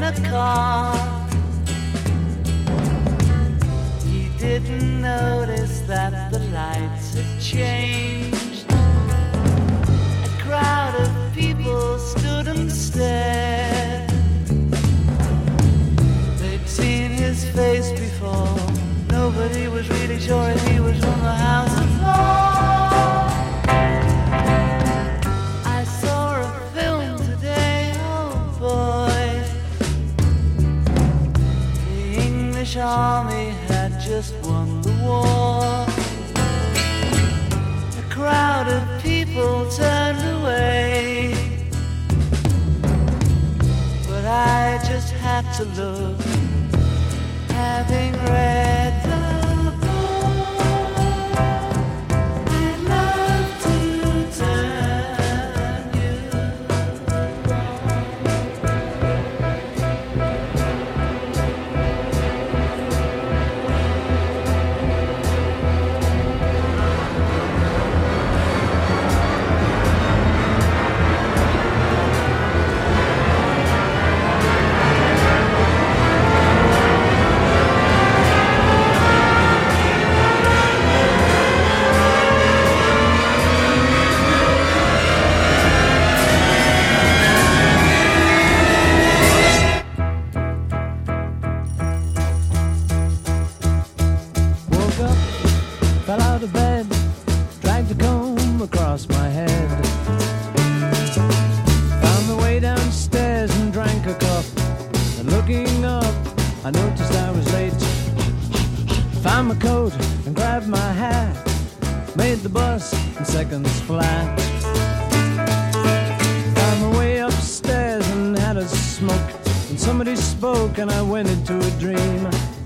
a car. He didn't notice that the lights had changed. A crowd of people stood and stared. They'd seen his face before. Nobody was really sure if he was from the House of Lords. I saw a film today, oh boy. The English army had just won the war. A crowd of people turned away, but I just had to look, having read the book. I'd love to turn you fell out of bed, dragged a comb across my head. Found my way downstairs and drank a cup. And looking up, I noticed I was late. Found my coat and grabbed my hat. Made the bus in seconds flat. Found my way upstairs and had a smoke. And somebody spoke and I went into a dream.